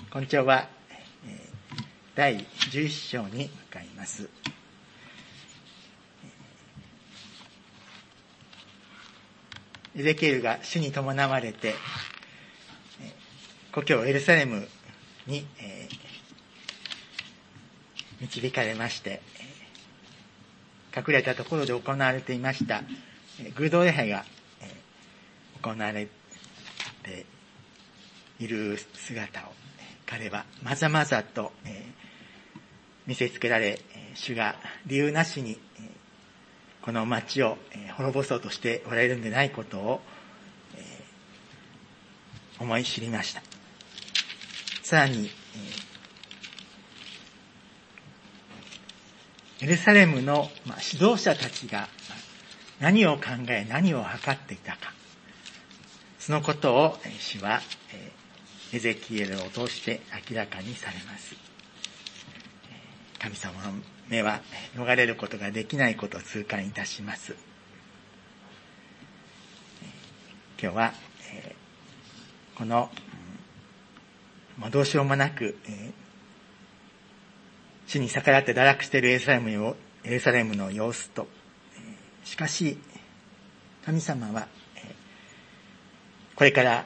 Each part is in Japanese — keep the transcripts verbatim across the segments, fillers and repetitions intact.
今朝はだいじゅういっ章に向かいます。エゼキエルが主に伴われて故郷エルサレムに導かれまして、隠れたところで行われていました偶像礼拝が行われている姿を彼はまざまざと見せつけられ、主が理由なしにこの町を滅ぼそうとしておられるんでないことを思い知りました。さらにエルサレムの指導者たちが何を考え何を図っていたか、そのことを主はエゼキエルを通して明らかにされます。神様の目は逃れることができないことを痛感いたします。今日はこのもうどうしようもなく主に逆らって堕落しているエルサレムをエルサレムの様子と、しかし神様はこれから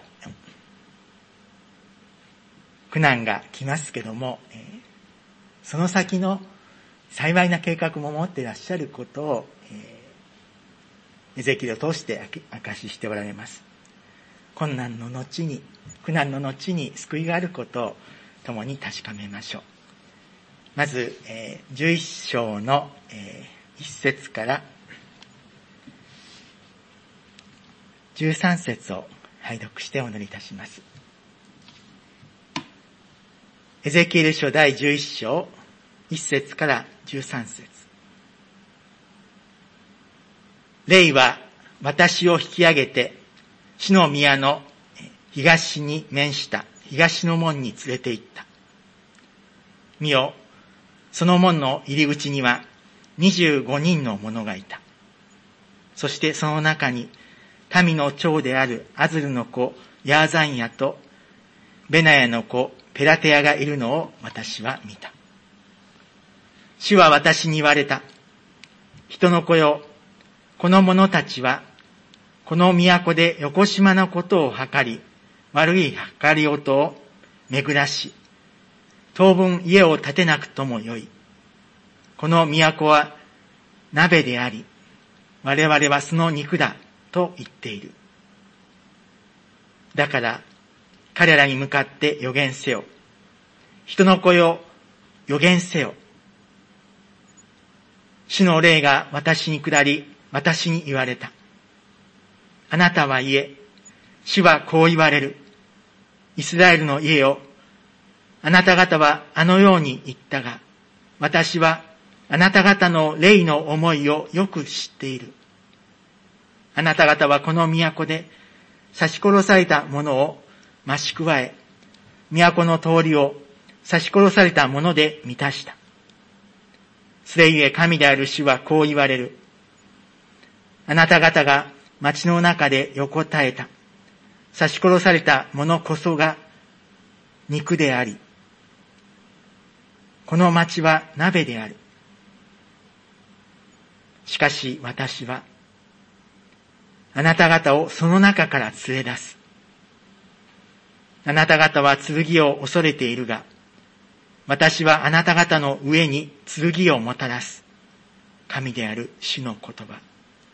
苦難が来ますけども、その先の幸いな計画も持っていらっしゃることをエゼキエルを通して証ししておられます。困難の後に苦難の後に救いがあることを共に確かめましょう。まずじゅういっ章のいっ節からじゅうさん節を拝読してお祈りいたします。エゼキエル書だいじゅういっ章いっ節からじゅうさん節。霊は私を引き上げて主の宮の東に面した東の門に連れて行った。見よ、その門の入り口にはにじゅうごにんの者がいた。そしてその中に民の長であるアズルの子ヤーザンヤとベナヤの子ペラテヤがいるのを私は見た。主は私に言われた。人の子よ、この者たちはこの都でよこしまなことを計り、悪い計り音を巡らし、当分家を建てなくともよい。この都は鍋であり、我々はその肉だと言っている。だから彼らに向かって予言せよ。人の子よ、予言せよ。主の霊が私に下り、私に言われた。あなたは言え、主はこう言われる。イスラエルの家よ、あなた方はあのように言ったが、私はあなた方の霊の思いをよく知っている。あなた方はこの都で刺し殺された者を増し加え、都の通りを刺し殺された者で満たした。それゆえ神である主はこう言われる。あなた方が町の中で横たえた。刺し殺された者こそが肉であり、この町は鍋である。しかし私は、あなた方をその中から連れ出す。あなた方は剣を恐れているが、私はあなた方の上に剣をもたらす。神である主の言葉。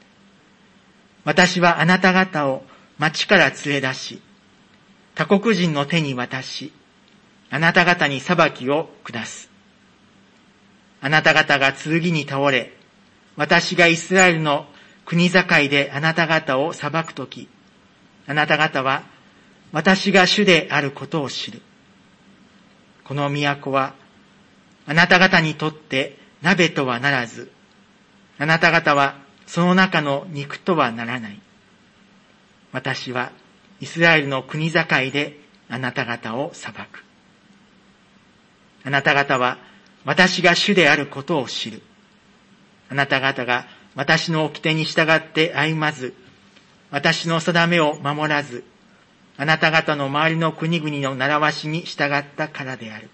私はあなた方を町から連れ出し、他国人の手に渡し、あなた方に裁きを下す。あなた方が剣に倒れ、私がイスラエルの国境であなた方を裁くとき、あなた方は私が主であることを知る。この都はあなた方にとって鍋とはならず、あなた方はその中の肉とはならない。私はイスラエルの国境であなた方を裁く。あなた方は私が主であることを知る。あなた方が私の掟に従って歩まず、私の定めを守らず、 あなた方の周りの国々の習わしに従ったからである。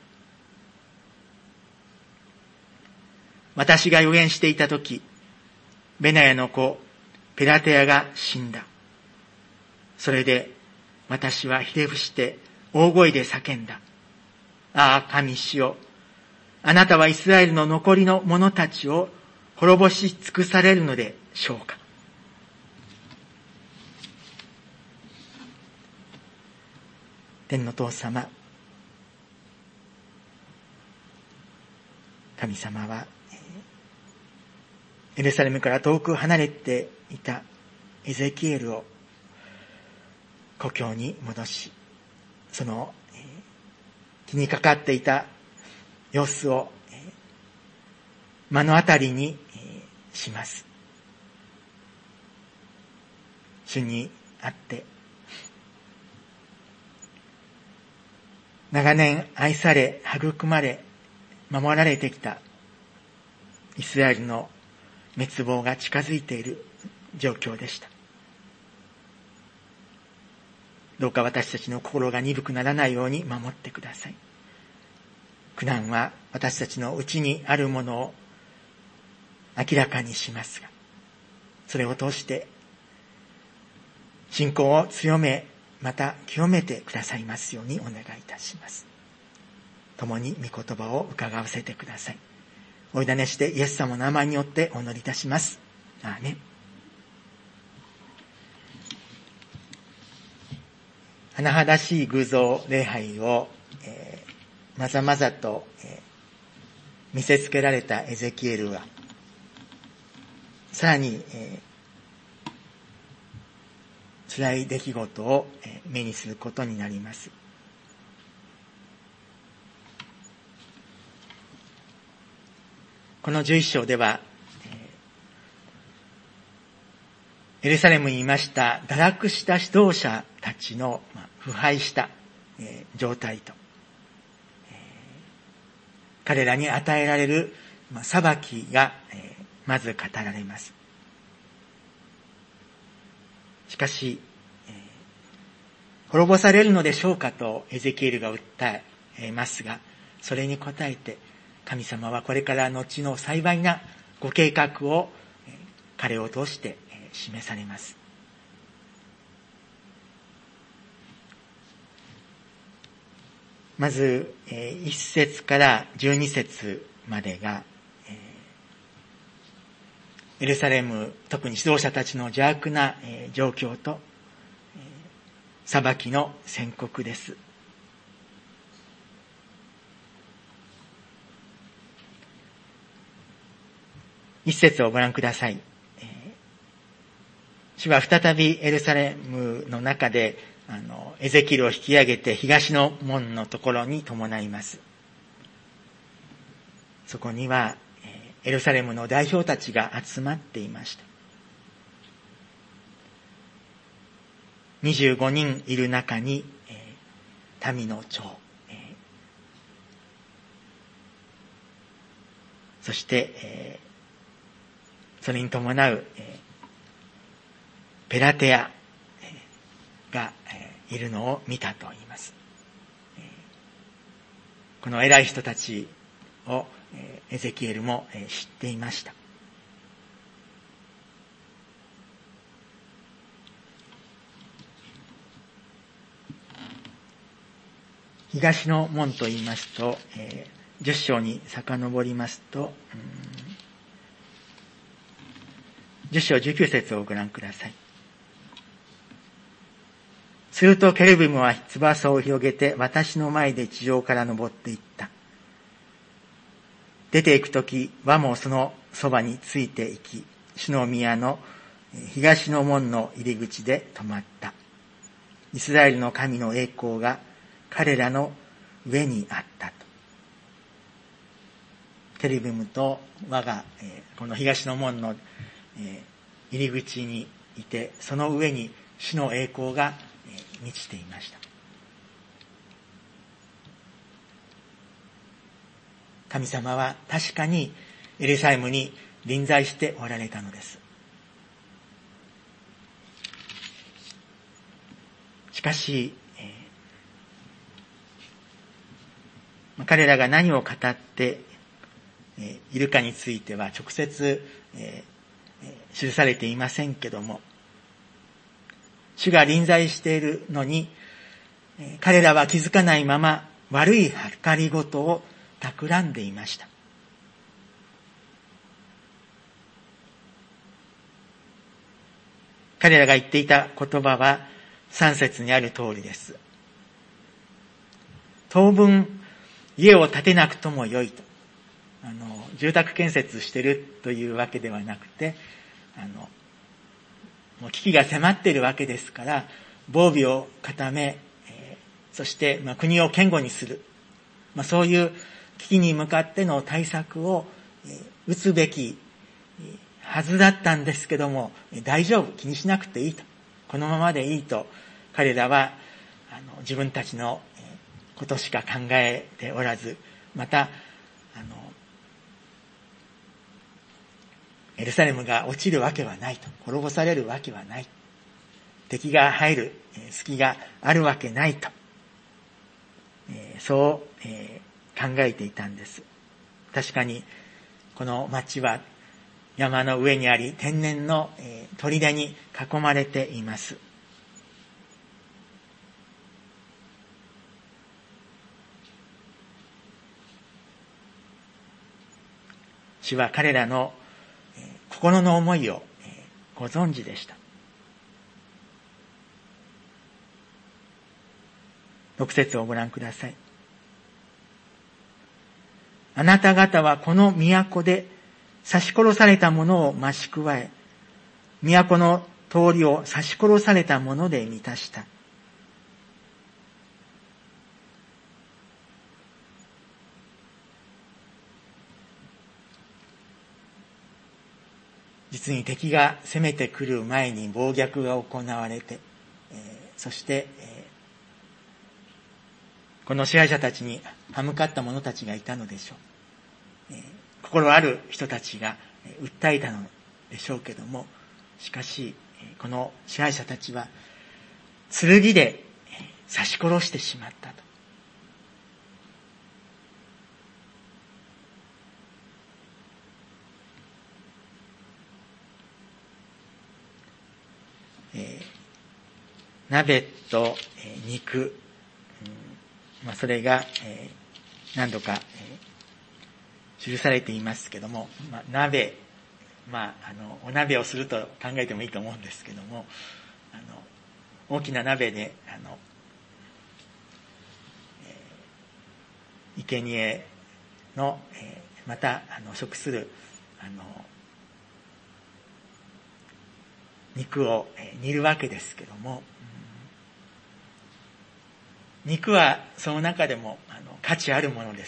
私が預言していたとき、ベナヤの子、ペラテヤが死んだ。それで私はひれ伏して大声で叫んだ。ああ、神主よ。あなたはイスラエルの残りの者たちを滅ぼし尽くされるのでしょうか。天の父様、神様はエルサレムから遠く離れていたエゼキエルを故郷に戻し、その気にかかっていた様子を目の当たりにします。主にあって長年愛され育まれ守られてきたイスラエルの滅亡が近づいている状況でした。どうか私たちの心が鈍くならないように守ってください。苦難は私たちのうちにあるものを明らかにしますが、それを通して信仰を強め、また清めてくださいますようにお願いいたします。共に御言葉を伺わせてください。お委ねしてイエス様の名前によってお祈りいたします。アーメン。甚だしい偶像礼拝を、えー、まざまざと、えー、見せつけられたエゼキエルは、さらに、えー、辛い出来事を、えー、目にすることになります。このじゅういっ章では、エルサレムにいました堕落した指導者たちの腐敗した状態と、彼らに与えられる裁きがまず語られます。しかし、滅ぼされるのでしょうかとエゼキエルが訴えますが、それに応えて神様はこれから後の幸いなご計画を彼を通して示されます。まずいっ節からじゅうに節までがエルサレム、特に指導者たちの邪悪な状況と裁きの宣告です。一節をご覧ください。主は再びエルサレムの中であのエゼキエルを引き上げて東の門のところに伴います。そこにはエルサレムの代表たちが集まっていました。にじゅうごにんいる中に民の長、そしてそれに伴うペラテヤがいるのを見たと言います。この偉い人たちをエゼキエルも知っていました。東の門と言いますと、じゅっ章に遡りますと、じゅっ章じゅうきゅう節をご覧ください。するとケルビムは翼を広げて私の前で地上から登っていった。出て行くとき輪もそのそばについて行き、主の宮の東の門の入り口で止まった。イスラエルの神の栄光が彼らの上にあったと。ケルビムと輪がこの東の門の入り口にいて、その上に主の栄光が満ちていました。神様は確かにエルサレムに臨在しておられたのです。しかし彼らが何を語っているかについては直接記されていませんけども、主が臨在しているのに彼らは気づかないまま悪い計りごとを企んでいました。彼らが言っていた言葉はさん節にある通りです。当分家を建てなくともよいと。あの住宅建設してるというわけではなくて、あのもう危機が迫っているわけですから、防備を固め、えー、そして、まあ、国を堅固にする、まあ、そういう危機に向かっての対策を、えー、打つべきはずだったんですけども、大丈夫、気にしなくていいと、このままでいいと彼らはあの自分たちのことしか考えておらず、またあのエルサレムが落ちるわけはないと、滅ぼされるわけはない、敵が入る隙があるわけないと、えー、そう、えー、考えていたんです。確かにこの町は山の上にあり、天然の、えー、砦に囲まれています。主は彼らの、えー、心の思いを、えー、ご存知でした。ろく節をご覧ください。あなた方はこの都で刺し殺された者を増し加え、都の通りを刺し殺された者で満たした。実に敵が攻めてくる前に暴虐が行われて、えー、そして、えー、この支配者たちに歯向かった者たちがいたのでしょう。えー、心ある人たちが訴えたのでしょうけども、しかしこの支配者たちは剣で刺し殺してしまったと。えー、鍋と、えー、肉、うんまあ、それが、えー、何度か、えー、記されていますけども、まあ、鍋、まあ、あのお鍋をすると考えてもいいと思うんですけども、あの大きな鍋であの、えー、生贄の、えー、またあの食するあの肉を煮るわけですけども、肉はその中でもあの価値あるものです。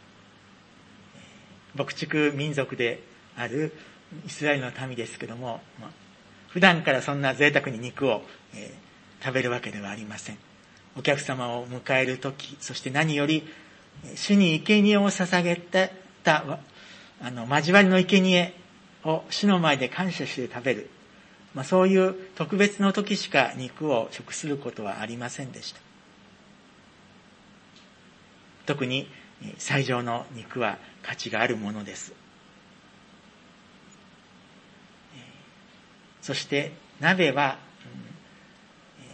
牧畜民族であるイスラエルの民ですけども、まあ、普段からそんな贅沢に肉を、えー、食べるわけではありません。お客様を迎えるとき、そして何より主に生贄を捧げたあの交わりの生贄を主の前で感謝して食べる、まあ、そういう特別の時しか肉を食することはありませんでした。特に最上の肉は価値があるものです。そして鍋は、うんえ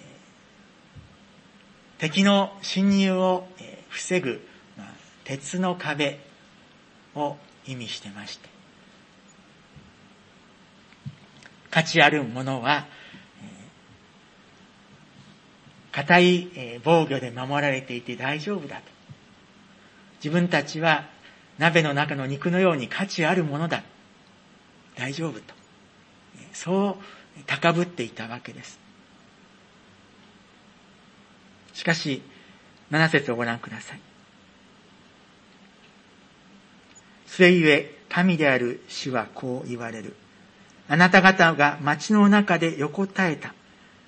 ー、敵の侵入を防ぐ、まあ、鉄の壁を意味してまして、価値あるものは固い防御で守られていて大丈夫だと。自分たちは鍋の中の肉のように価値あるものだ、大丈夫と、そう高ぶっていたわけです。しかしなな節をご覧ください。それゆえ神である主はこう言われる。あなた方が町の中で横たえた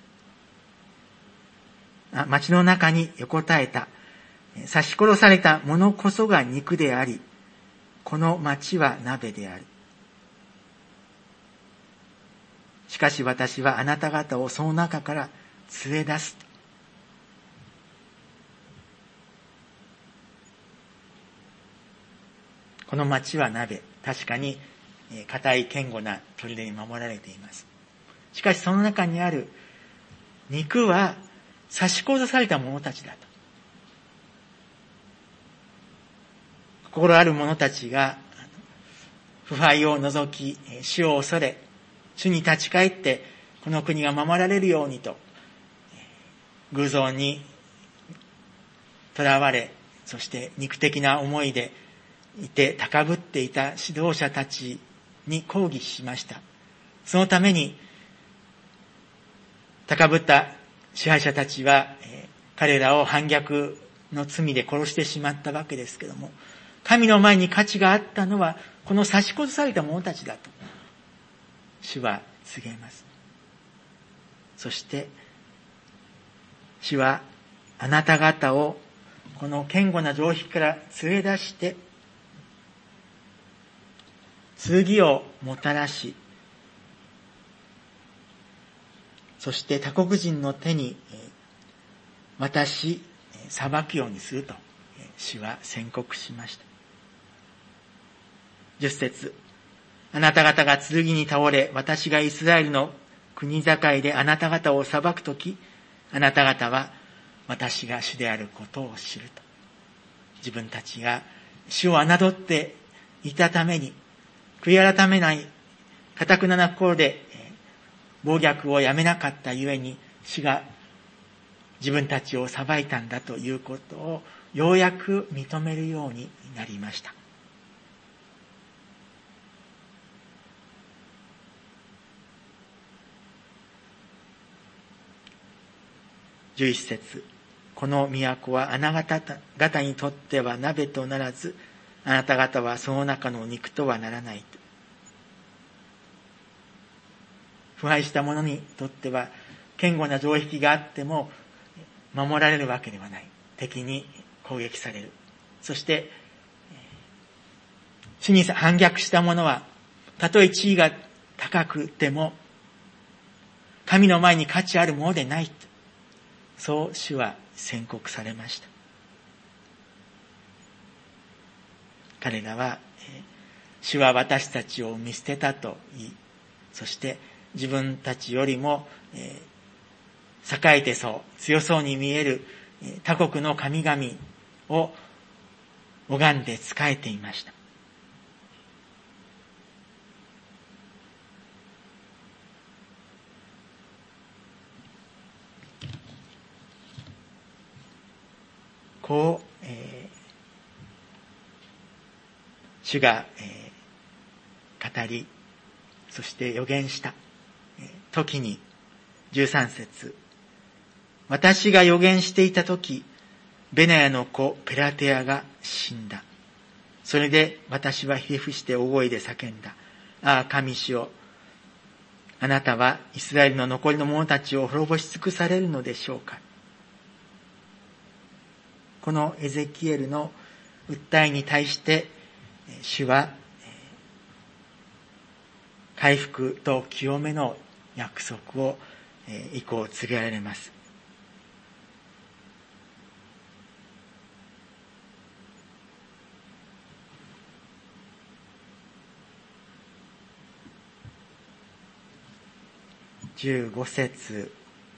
あ町の中に横たえた刺し殺された者こそが肉であり、この町は鍋である。しかし私はあなた方をその中から連れ出す。 この町は鍋、確かに固い堅固な砦に守られています。しかしその中にある肉は差し殺された者たちだと。心ある者たちが腐敗を除き、死を恐れ、主に立ち返ってこの国が守られるようにと、偶像に囚われ、そして肉的な思いでいて高ぶっていた指導者たちに抗議しました。そのために高ぶった支配者たちは、えー、彼らを反逆の罪で殺してしまったわけですけども、神の前に価値があったのはこの差し殺された者たちだと主は告げます。そして主はあなた方をこの堅固な城壁から連れ出して剣をもたらし、そして他国人の手に渡し裁くようにすると主は宣告しました。十節、あなた方が剣に倒れ、私がイスラエルの国境であなた方を裁くとき、あなた方は私が主であることを知ると。自分たちが主を侮っていたために、悔い改めない堅なな心で暴虐をやめなかったゆえに、主が自分たちを裁いたんだということをようやく認めるようになりました。十一節、この都はあなた方にとっては鍋とならず、あなた方はその中の肉とはならないと。腐敗した者にとっては堅固な城壁があっても守られるわけではない。敵に攻撃される。そして主に反逆した者はたとえ地位が高くても神の前に価値あるものでないと、そう主は宣告されました。彼らは主は私たちを見捨てたと言い、そして自分たちよりも栄えてそう強そうに見える他国の神々を拝んで仕えていました。こう、えー、主が、えー、語り、そして予言した時に、十三節、私が予言していた時、ベナヤの子ペラテアが死んだ。それで私はひれ伏して大声で叫んだ。ああ、神主よ、あなたはイスラエルの残りの者たちを滅ぼし尽くされるのでしょうか。このエゼキエルの訴えに対して主は回復と清めの約束を以降告げられます。十五節、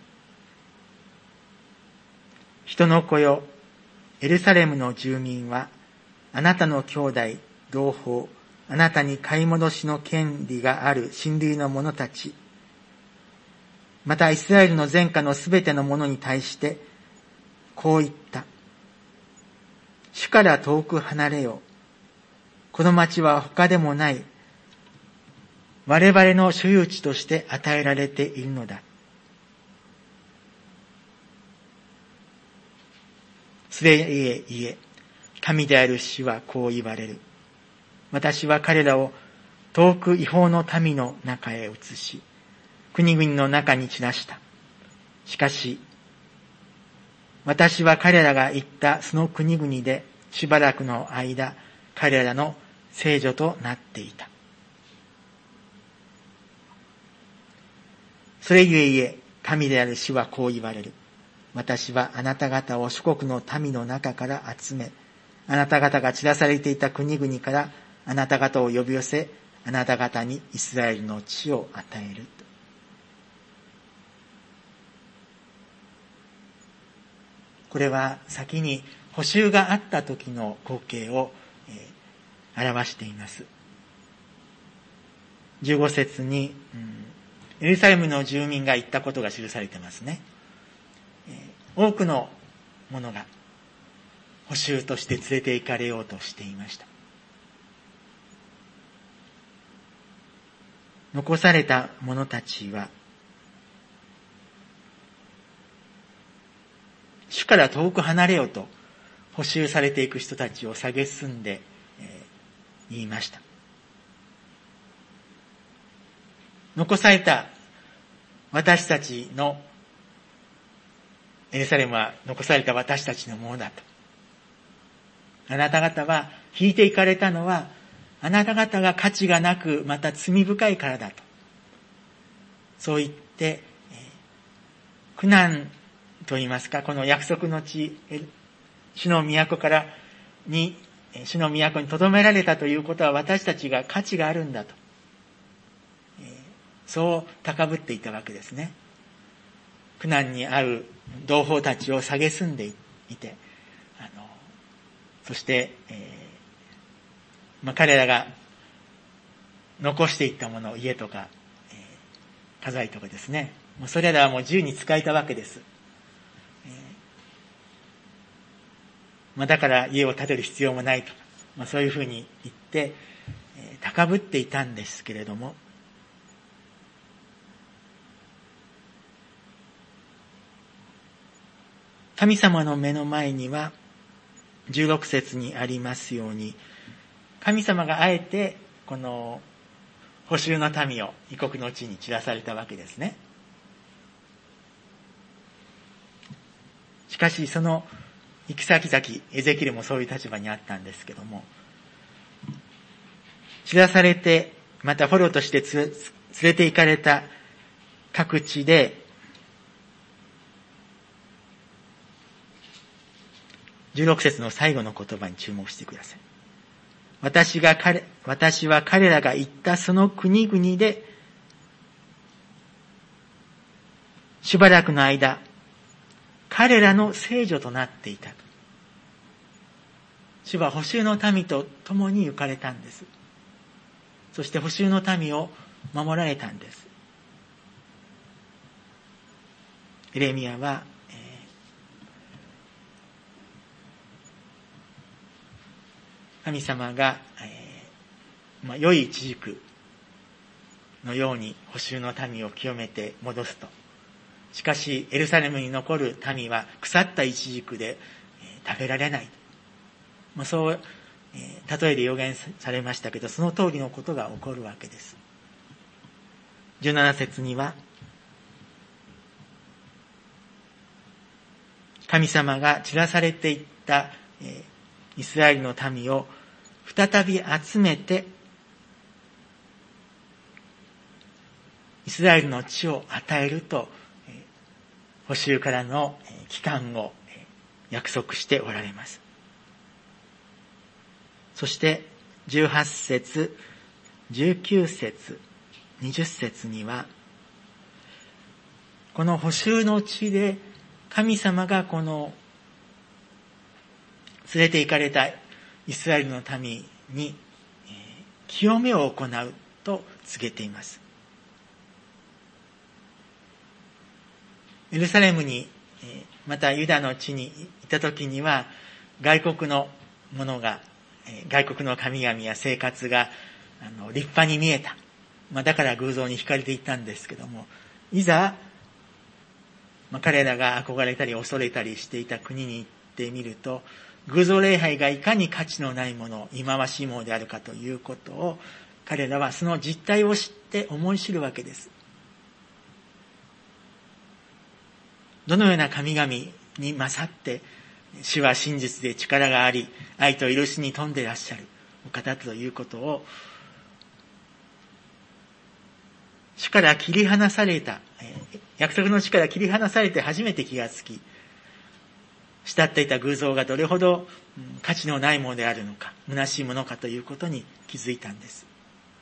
人の子よ、エルサレムの住民は、あなたの兄弟、同胞、あなたに買い戻しの権利がある親類の者たち、またイスラエルの全家のすべての者に対して、こう言った。主から遠く離れよ。この町は他でもない、我々の所有地として与えられているのだ。すでいえいえ、神である主はこう言われる。私は彼らを遠く違法の民の中へ移し、国々の中に散らした。しかし、私は彼らが行ったその国々でしばらくの間、彼らの聖女となっていた。それゆえいえ、神である主はこう言われる。私はあなた方を諸国の民の中から集め、あなた方が散らされていた国々からあなた方を呼び寄せ、あなた方にイスラエルの地を与える。これは先に捕囚があった時の光景を、えー、表しています。じゅうご節に、うん、エルサレムの住民が言ったことが記されてますね。えー、多くの者が捕囚として連れて行かれようとしていました。残された者たちは、主から遠く離れようと捕囚されていく人たちを蔑んで、えー、言いました。残された私たちのエルサレムは残された私たちのものだと。あなた方は引いていかれたのはあなた方が価値がなくまた罪深いからだと。そう言って、えー、苦難と言いますか、この約束の地、主の都からに、主の都に留められたということは私たちが価値があるんだと。そう高ぶっていたわけですね。苦難に遭う同胞たちを蔑んでいて、あの、そして、えーまあ、彼らが残していったもの、家とか、えー、家財とかですね、もうそれらはもう自由に使えたわけです。えーまあ、だから家を建てる必要もないとか、まあ、そういうふうに言って、えー、高ぶっていたんですけれども、神様の目の前にはじゅうろく節にありますように、神様があえてこの捕囚の民を異国の地に散らされたわけですね。しかしその行き先々、エゼキエルもそういう立場にあったんですけども、散らされてまた捕虜として連れて行かれた各地で、じゅうろく節の最後の言葉に注目してください。私が彼、私は彼らが行ったその国々で、しばらくの間、彼らの聖女となっていた。主は捕囚の民と共に行かれたんです。そして捕囚の民を守られたんです。エレミヤは、神様が、えーまあ、良いイチジクのように捕囚の民を清めて戻すと。しかしエルサレムに残る民は腐ったイチジクで、えー、食べられない。まあ、そう、えー、例えで予言されましたけど、その通りのことが起こるわけです。じゅうなな節には、神様が散らされていった、えーイスラエルの民を再び集めて、イスラエルの地を与えると、捕囚からの帰還を約束しておられます。そしてじゅうはち節、じゅうきゅう節、にじゅう節には、この捕囚の地で神様がこの連れて行かれたイスラエルの民に清めを行うと告げています。エルサレムにまたユダの地に行った時には外国のものが、外国の神々や生活があの立派に見えた、まあ、だから偶像に惹かれていったんですけども、いざ、まあ、彼らが憧れたり恐れたりしていた国に行ってみると、偶像礼拝がいかに価値のないもの、忌まわしいものであるかということを、彼らはその実態を知って思い知るわけです。どのような神々に勝って、主は真実で力があり、愛と許しに富んでいらっしゃるお方ということを、主から切り離された、約束の地から切り離されて初めて気がつき、 慕っていた偶像がどれほど価値のないものであるのか、虚しいものかということに気づいたんです。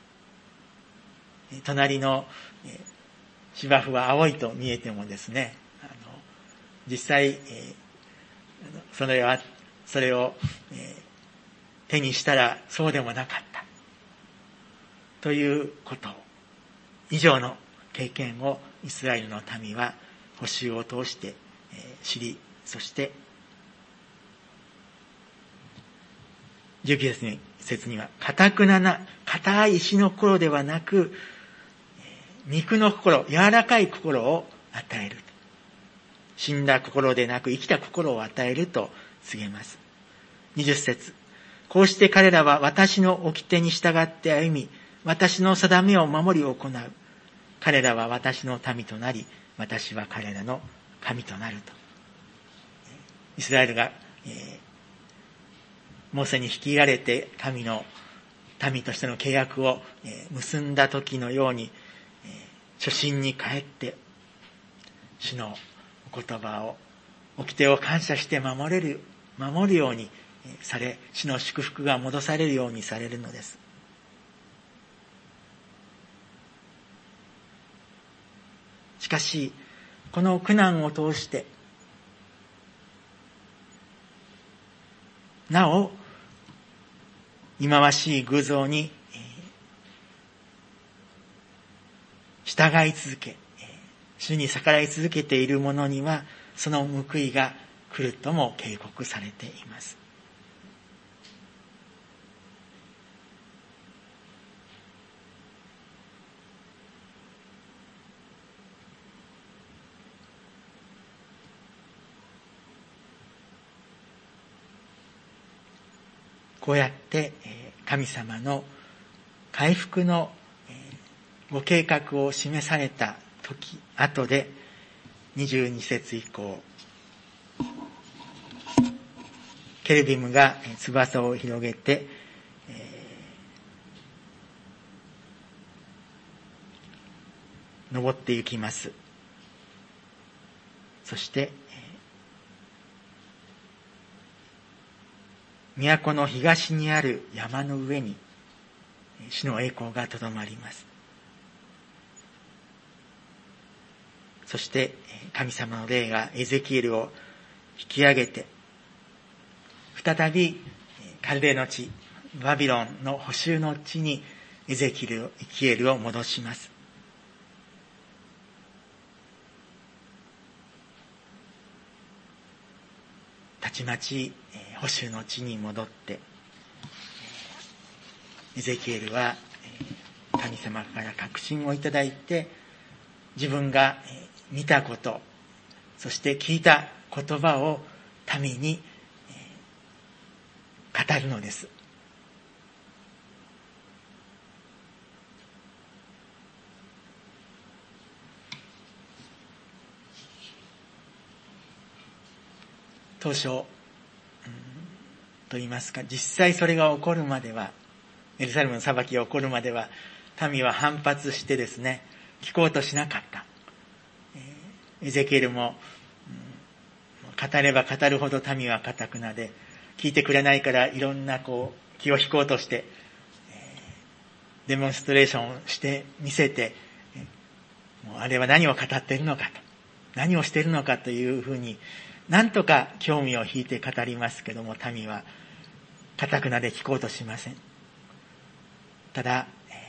隣の芝生は青いと見えてもですね、あの実際それはそれを手にしたらそうでもなかったということ以上の経験をイスラエルの民は捕囚を通して知り、そしてじゅうきゅう節には堅くなな硬い石の心ではなく肉の心、柔らかい心を与える。死んだ心でなく生きた心を与えると告げます。にじゅう節、こうして彼らは私の掟に従って歩み、私の定めを守り行う。彼らは私の民となり、私は彼らの神となると。イスラエルが、えー、モーセに率いられて神の民としての契約を、えー、結んだ時のように、えー、初心に帰って主のお言葉を、掟を感謝して守れる、守るようにされ、主の祝福が戻されるようにされるのです。しかし、この苦難を通して、なお、忌まわしい偶像に従い続け、主に逆らい続けている者には、その報いが来るとも警告されています。こうやって神様の回復のご計画を示された時、後でにじゅうに節以降、ケルビムが翼を広げて、登って行きます。そして都の東にある山の上に主の栄光がとどまります。そして神様の霊がエゼキエルを引き上げて、再びカルデの地、バビロンの捕囚の地にエゼキエルを戻します。たちまち捕囚の地に戻って、エゼキエルは神様から確信をいただいて、自分が見たこと、そして聞いた言葉を民に語るのです。当初、うん、と言いますか、実際それが起こるまでは、エルサレムの裁きが起こるまでは、民は反発してですね、聞こうとしなかった。エゼキエルも、うん、語れば語るほど民は堅くなで、聞いてくれないからいろんなこう気を引こうとして、えー、デモンストレーションをして見せて、もうあれは何を語っているのかと、何をしているのかというふうに、なんとか興味を引いて語りますけども、民は堅くなで聞こうとしません。ただ、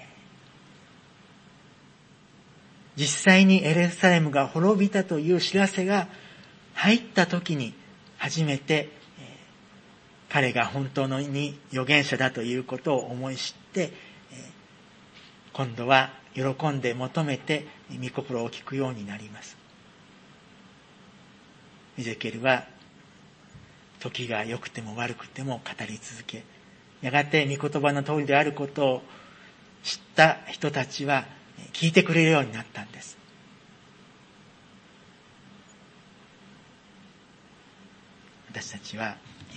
実際にエルサレムが滅びたという知らせが入った時に初めて彼が本当のに預言者だということを思い知って、今度は喜んで求めて御心を聞くようになります。エゼキエルは時が良くても悪くても語り続け、やがて御言葉の通りであることを知った人たちは聞いてくれるようになったんです。私たちは、え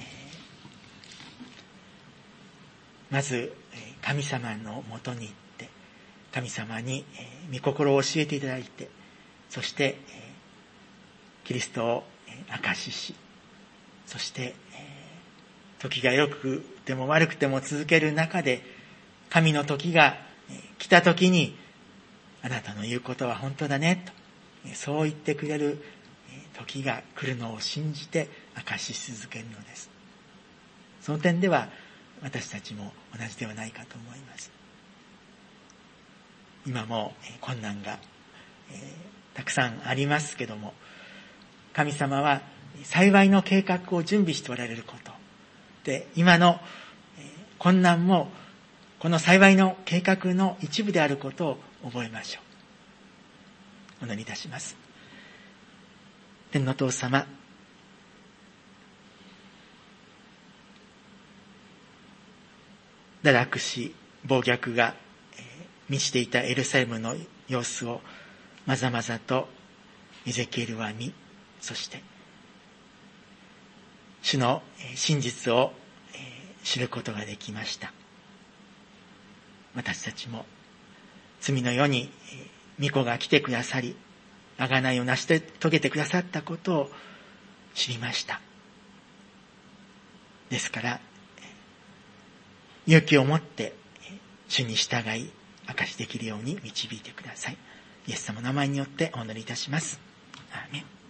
ー、まず神様のもとに行って、神様に御心を教えていただいて、そしてキリストを証しし、 そして、時が良くても悪くても続ける中で、神の時が来た時に、あなたの言うことは本当だね、と、そう言ってくれる時が来るのを信じて明かし続けるのです。その点では、私たちも同じではないかと思います。今も困難が、えー、たくさんありますけども、神様は幸いの計画を準備しておられることで、今の困難もこの幸いの計画の一部であることを覚えましょう。お祈りいたします。天のお父様、堕落し暴虐が満ちていたエルサレムの様子をまざまざとエゼキエルは見、そして主の真実を知ることができました。私たちも罪の世に御子が来てくださり、贖いを成し遂げてくださったことを知りました。ですから勇気を持って主に従い証しできるように導いてください。イエス様の名前によってお祈りいたします。アーメン。